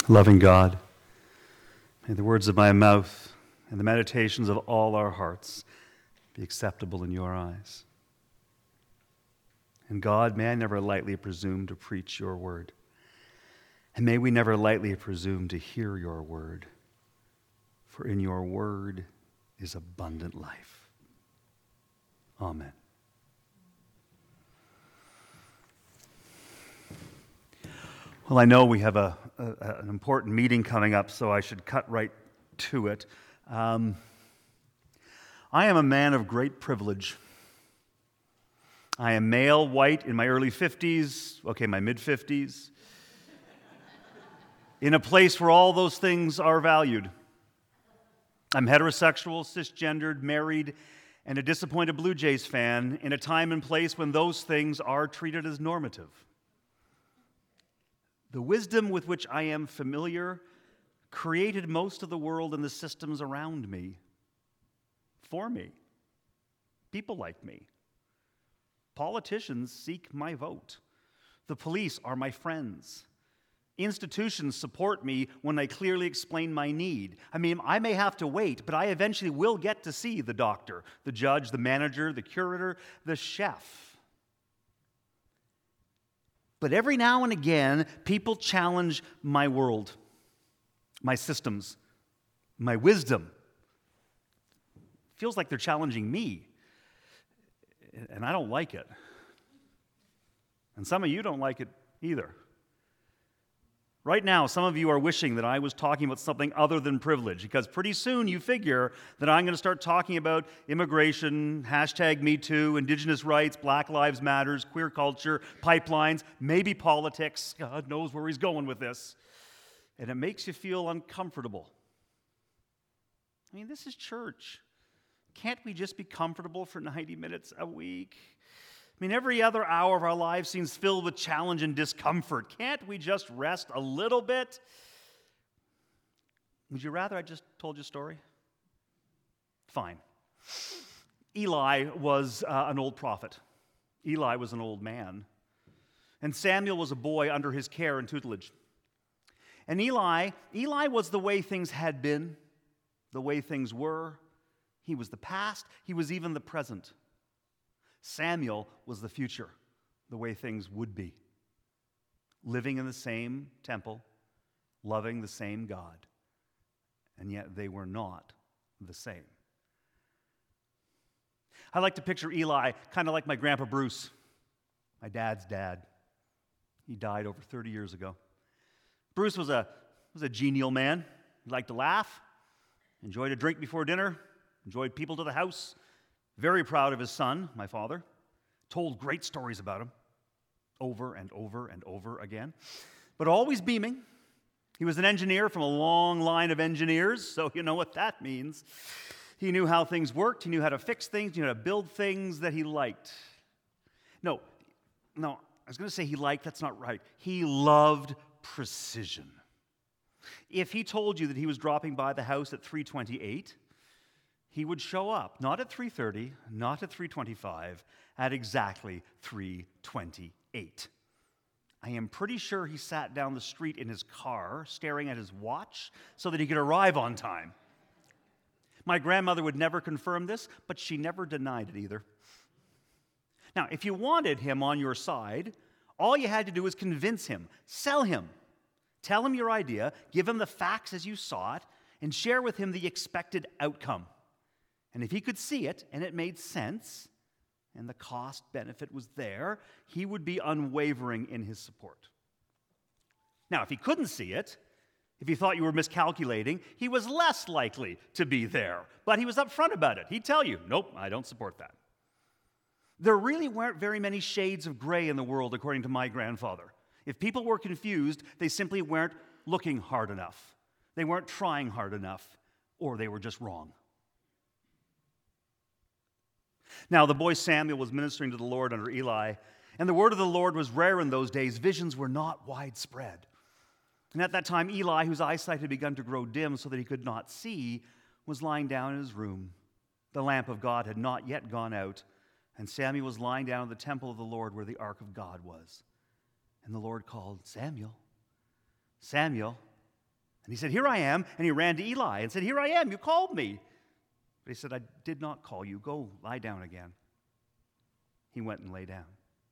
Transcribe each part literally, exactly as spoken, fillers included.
Loving God, may the words of my mouth and the meditations of all our hearts be acceptable in your eyes. And God, may I never lightly presume to preach your word. And may we never lightly presume to hear your word. For in your word is abundant life. Amen. Well, I know we have a, a, an important meeting coming up, so I should cut right to it. Um, I am a man of great privilege. I am male, white, in my early fifties, okay, my mid-fifties, in a place where all those things are valued. I'm heterosexual, cisgendered, married, and a disappointed Blue Jays fan in a time and place when those things are treated as normative. The wisdom with which I am familiar created most of the world and the systems around me, for me. People like me. Politicians seek my vote. The police are my friends. Institutions support me when I clearly explain my need. I mean, I may have to wait, but I eventually will get to see the doctor, the judge, the manager, the curator, the chef. But every now and again, people challenge my world, my systems, my wisdom. It feels like they're challenging me, and I don't like it. And some of you don't like it either. Right now, some of you are wishing that I was talking about something other than privilege, because pretty soon you figure that I'm going to start talking about immigration, hashtag Me Too, Indigenous rights, Black Lives Matters, queer culture, pipelines, maybe politics. God knows where he's going with this. And it makes you feel uncomfortable. I mean, this is church. Can't we just be comfortable for ninety minutes a week? I mean, every other hour of our lives seems filled with challenge and discomfort. Can't we just rest a little bit? Would you rather I just told you a story? Fine. Eli was uh, an old prophet. Eli was an old man. And Samuel was a boy under his care and tutelage. And Eli, Eli was the way things had been, the way things were. He was the past. He was even the present. Samuel was the future, the way things would be. Living in the same temple, loving the same God, and yet they were not the same. I like to picture Eli kind of like my grandpa Bruce, my dad's dad. He died over thirty years ago. Bruce was a, was a genial man. He liked to laugh, enjoyed a drink before dinner, enjoyed people to the house. Very proud of his son, my father. Told great stories about him over and over and over again. But always beaming. He was an engineer from a long line of engineers, so you know what that means. He knew how things worked. He knew how to fix things. He knew how to build things that he liked. No, no, I was going to say he liked. That's not right. He loved precision. If he told you that he was dropping by the house at three twenty-eight, he would show up, not at three thirty, not at three twenty-five, at exactly three twenty-eight. I am pretty sure he sat down the street in his car, staring at his watch, so that he could arrive on time. My grandmother would never confirm this, but she never denied it either. Now, if you wanted him on your side, all you had to do was convince him, sell him, tell him your idea, give him the facts as you saw it, and share with him the expected outcome. And if he could see it, and it made sense, and the cost benefit was there, he would be unwavering in his support. Now, if he couldn't see it, if he thought you were miscalculating, he was less likely to be there. But he was upfront about it. He'd tell you, nope, I don't support that. There really weren't very many shades of gray in the world, according to my grandfather. If people were confused, they simply weren't looking hard enough. They weren't trying hard enough, or they were just wrong. Now, the boy Samuel was ministering to the Lord under Eli, and the word of the Lord was rare in those days. Visions were not widespread. And at that time, Eli, whose eyesight had begun to grow dim so that he could not see, was lying down in his room. The lamp of God had not yet gone out, and Samuel was lying down in the temple of the Lord where the ark of God was. And the Lord called, Samuel, Samuel. And he said, "Here I am." And he ran to Eli and said, "Here I am, you called me." But he said, "I did not call you. Go lie down again." He went and lay down.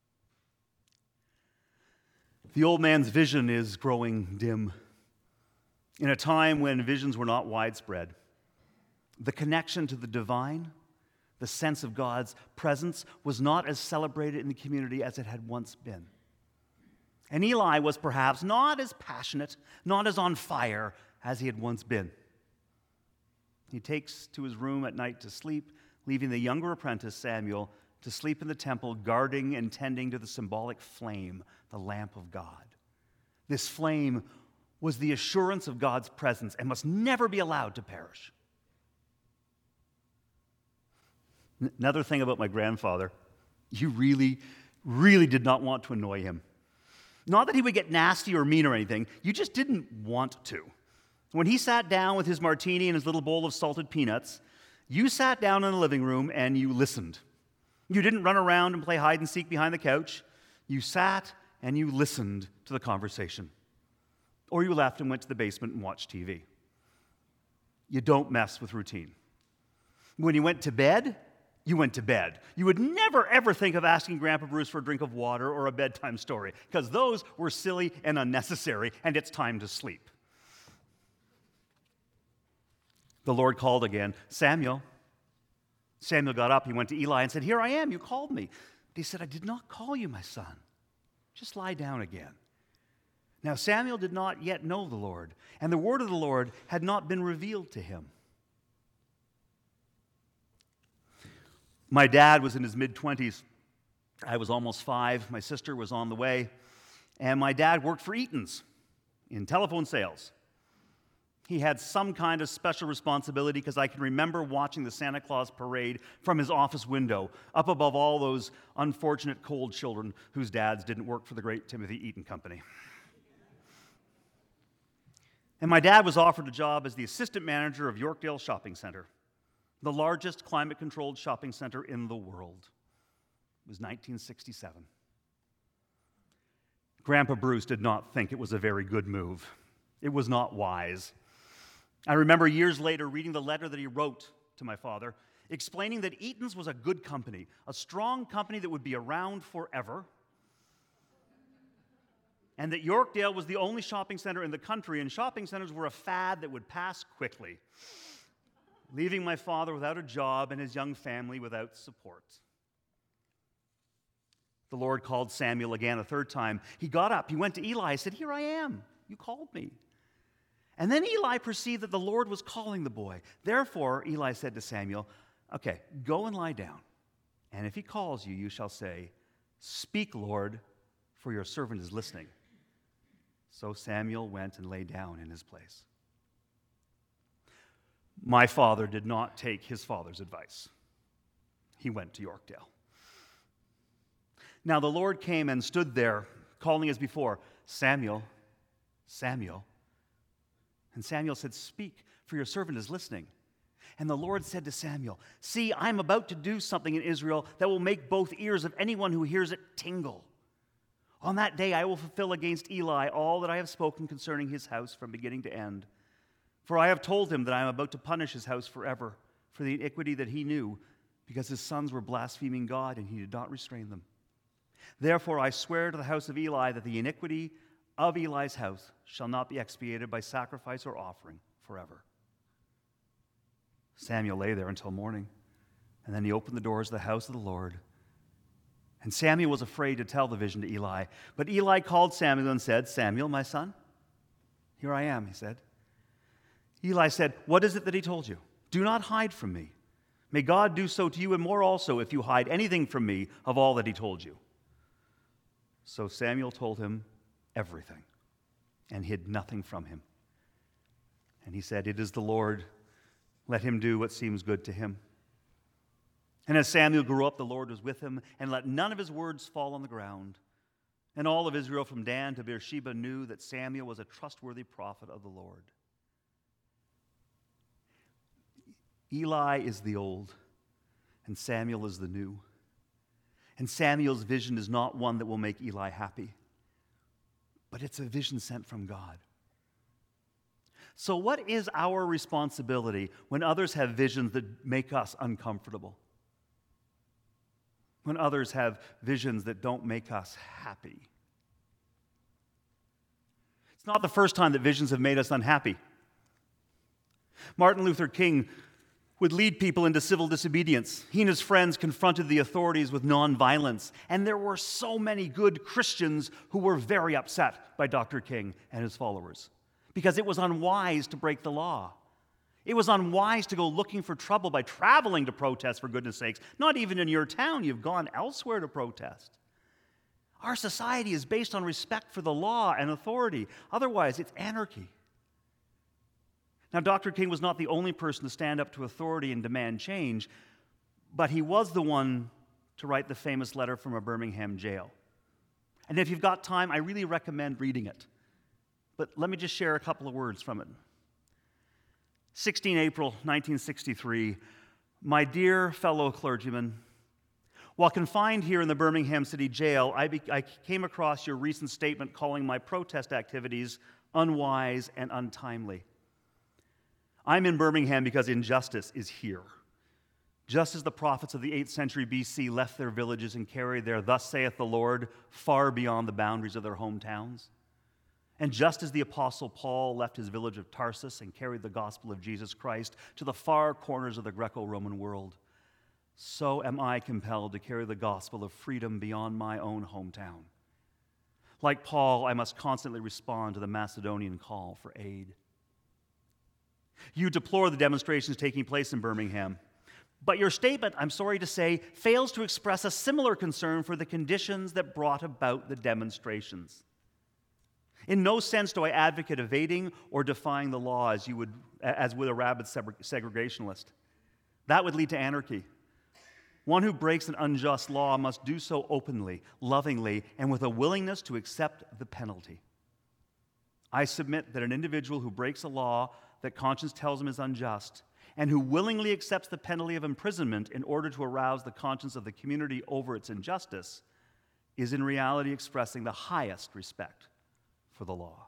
The old man's vision is growing dim. In a time when visions were not widespread, the connection to the divine, the sense of God's presence, was not as celebrated in the community as it had once been. And Eli was perhaps not as passionate, not as on fire as he had once been. He takes to his room at night to sleep, leaving the younger apprentice, Samuel, to sleep in the temple, guarding and tending to the symbolic flame, the lamp of God. This flame was the assurance of God's presence and must never be allowed to perish. Another thing about my grandfather, you really, really did not want to annoy him. Not that he would get nasty or mean or anything, you just didn't want to. When he sat down with his martini and his little bowl of salted peanuts, you sat down in the living room and you listened. You didn't run around and play hide and seek behind the couch. You sat and you listened to the conversation. Or you left and went to the basement and watched T V. You don't mess with routine. When you went to bed, you went to bed. You would never, ever think of asking Grandpa Bruce for a drink of water or a bedtime story, because those were silly and unnecessary, and it's time to sleep. The Lord called again, "Samuel." Samuel got up, he went to Eli and said, "Here I am, you called me." But he said, "I did not call you, my son. Just lie down again." Now Samuel did not yet know the Lord, and the word of the Lord had not been revealed to him. My dad was in his mid-twenties. I was almost five. My sister was on the way. And my dad worked for Eaton's in telephone sales. He had some kind of special responsibility because I can remember watching the Santa Claus parade from his office window, up above all those unfortunate cold children whose dads didn't work for the great Timothy Eaton Company. And my dad was offered a job as the assistant manager of Yorkdale Shopping Center, the largest climate-controlled shopping center in the world. It was nineteen sixty-seven. Grandpa Bruce did not think it was a very good move. It was not wise. I remember years later reading the letter that he wrote to my father, explaining that Eaton's was a good company, a strong company that would be around forever, and that Yorkdale was the only shopping center in the country, and shopping centers were a fad that would pass quickly, leaving my father without a job and his young family without support. The Lord called Samuel again a third time. He got up, he went to Eli, he said, "Here I am, you called me." And then Eli perceived that the Lord was calling the boy. Therefore, Eli said to Samuel, "Okay, go and lie down, and if he calls you, you shall say, 'Speak, Lord, for your servant is listening.'" So Samuel went and lay down in his place. My father did not take his father's advice. He went to Yorkdale. Now the Lord came and stood there, calling as before, "Samuel, Samuel." And Samuel said, "Speak, for your servant is listening." And the Lord said to Samuel, "See, I am about to do something in Israel that will make both ears of anyone who hears it tingle. On that day I will fulfill against Eli all that I have spoken concerning his house from beginning to end. For I have told him that I am about to punish his house forever for the iniquity that he knew, because his sons were blaspheming God and he did not restrain them. Therefore I swear to the house of Eli that the iniquity of Eli's house shall not be expiated by sacrifice or offering forever." Samuel lay there until morning, and then he opened the doors of the house of the Lord. And Samuel was afraid to tell the vision to Eli. But Eli called Samuel and said, "Samuel, my son?" "Here I am," he said. Eli said, "What is it that he told you? Do not hide from me. May God do so to you and more also if you hide anything from me of all that he told you." So Samuel told him everything and hid nothing from him. And he said, "It is the Lord. Let him do what seems good to him." And as Samuel grew up, the Lord was with him, and let none of his words fall on the ground. And all of Israel from Dan to Beersheba knew that Samuel was a trustworthy prophet of the Lord. Eli is the old, and Samuel is the new. And Samuel's vision is not one that will make Eli happy, but it's a vision sent from God. So, what is our responsibility when others have visions that make us uncomfortable? When others have visions that don't make us happy? It's not the first time that visions have made us unhappy. Martin Luther King would lead people into civil disobedience. He and his friends confronted the authorities with nonviolence, and there were so many good Christians who were very upset by Doctor King and his followers because it was unwise to break the law. It was unwise to go looking for trouble by traveling to protest, for goodness sakes. Not even in your town, you've gone elsewhere to protest. Our society is based on respect for the law and authority. Otherwise, it's anarchy. Now, Doctor King was not the only person to stand up to authority and demand change, but he was the one to write the famous letter from a Birmingham jail. And if you've got time, I really recommend reading it. But let me just share a couple of words from it. the sixteenth of April, nineteen sixty-three, my dear fellow clergymen, while confined here in the Birmingham City Jail, I, be, I came across your recent statement calling my protest activities unwise and untimely. I'm in Birmingham because injustice is here. Just as the prophets of the eighth century B C left their villages and carried their "Thus saith the Lord" far beyond the boundaries of their hometowns, and just as the Apostle Paul left his village of Tarsus and carried the gospel of Jesus Christ to the far corners of the Greco-Roman world, so am I compelled to carry the gospel of freedom beyond my own hometown. Like Paul, I must constantly respond to the Macedonian call for aid. You deplore the demonstrations taking place in Birmingham, but your statement, I'm sorry to say, fails to express a similar concern for the conditions that brought about the demonstrations. In no sense do I advocate evading or defying the law as you would, as would a rabid segregationist. That would lead to anarchy. One who breaks an unjust law must do so openly, lovingly, and with a willingness to accept the penalty. I submit that an individual who breaks a law that conscience tells him is unjust, and who willingly accepts the penalty of imprisonment in order to arouse the conscience of the community over its injustice, is in reality expressing the highest respect for the law.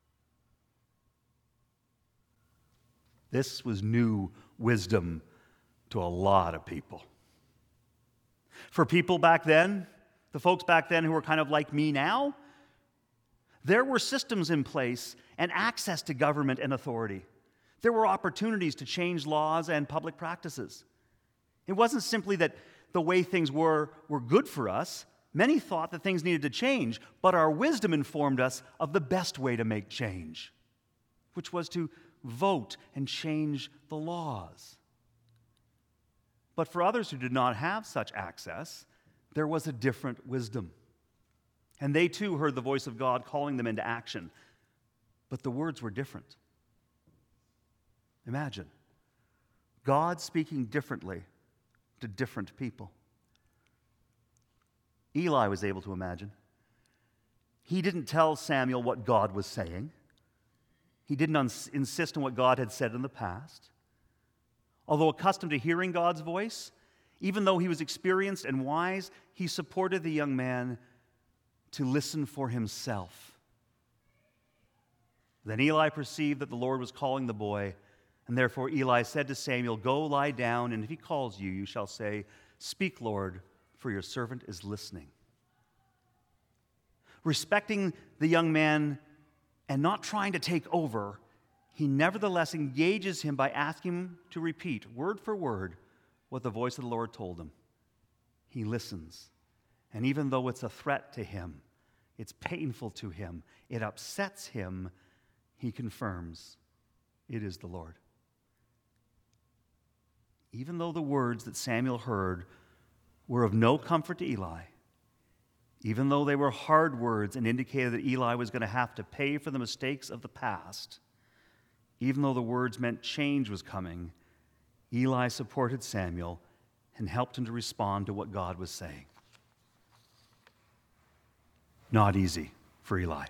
This was new wisdom to a lot of people. For people back then, the folks back then who were kind of like me now, there were systems in place and access to government and authority. There were opportunities to change laws and public practices. It wasn't simply that the way things were were good for us. Many thought that things needed to change, but our wisdom informed us of the best way to make change, which was to vote and change the laws. But for others who did not have such access, there was a different wisdom. And they too heard the voice of God calling them into action. But the words were different. Imagine God speaking differently to different people. Eli was able to imagine. He didn't tell Samuel what God was saying. He didn't uns- insist on what God had said in the past. Although accustomed to hearing God's voice, even though he was experienced and wise, he supported the young man to listen for himself. Then Eli perceived that the Lord was calling the boy, and therefore Eli said to Samuel, "Go lie down, and if he calls you, you shall say, 'Speak, Lord, for your servant is listening.'" Respecting the young man and not trying to take over, he nevertheless engages him by asking him to repeat, word for word, what the voice of the Lord told him. He listens, and even though it's a threat to him, it's painful to him, it upsets him, he confirms, it is the Lord. Even though the words that Samuel heard were of no comfort to Eli, even though they were hard words and indicated that Eli was going to have to pay for the mistakes of the past, even though the words meant change was coming, Eli supported Samuel and helped him to respond to what God was saying. Not easy for Eli.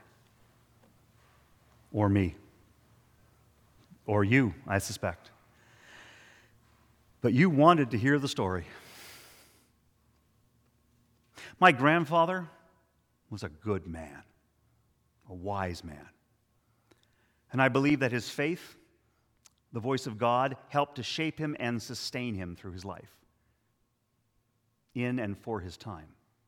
Or me. Or you, I suspect. But you wanted to hear the story. My grandfather was a good man, a wise man. And I believe that his faith, the voice of God, helped to shape him and sustain him through his life, in and for his time.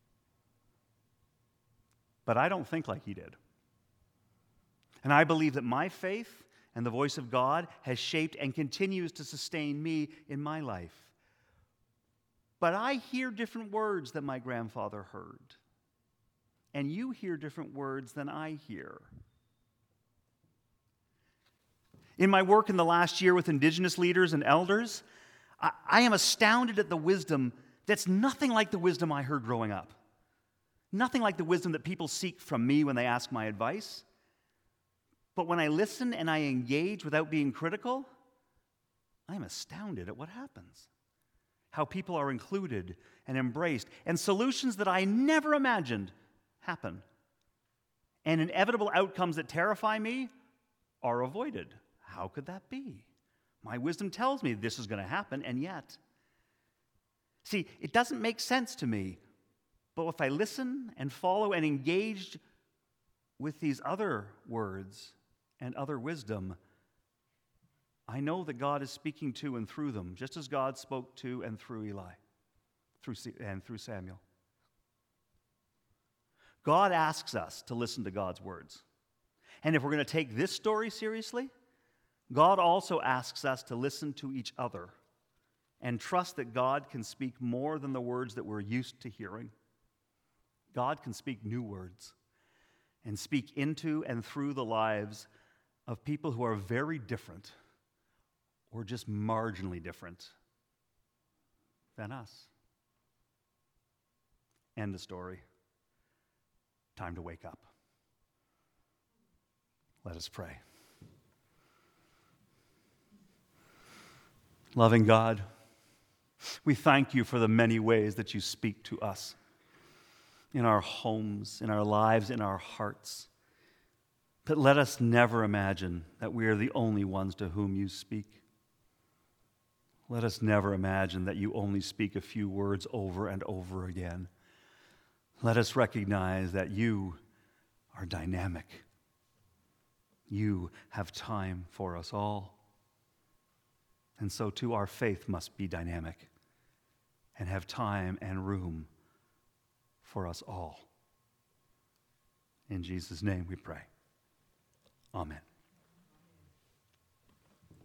But I don't think like he did. And I believe that my faith and the voice of God has shaped and continues to sustain me in my life. But I hear different words than my grandfather heard. And you hear different words than I hear. In my work in the last year with Indigenous leaders and elders, I, I am astounded at the wisdom that's nothing like the wisdom I heard growing up. Nothing like the wisdom that people seek from me when they ask my advice. But when I listen and I engage without being critical, I am astounded at what happens. How people are included and embraced, and solutions that I never imagined happen. And inevitable outcomes that terrify me are avoided. How could that be? My wisdom tells me this is going to happen, and yet. See, it doesn't make sense to me, but if I listen and follow and engage with these other words and other wisdom, I know that God is speaking to and through them, just as God spoke to and through Eli, through and through Samuel. God asks us to listen to God's words. And if we're going to take this story seriously, God also asks us to listen to each other and trust that God can speak more than the words that we're used to hearing. God can speak new words and speak into and through the lives of people who are very different or just marginally different than us. End the story. Time to wake up. Let us pray. Loving God, we thank you for the many ways that you speak to us in our homes, in our lives, in our hearts. But let us never imagine that we are the only ones to whom you speak. Let us never imagine that you only speak a few words over and over again. Let us recognize that you are dynamic. You have time for us all. And so too our faith must be dynamic and have time and room for us all. In Jesus' name we pray. Amen.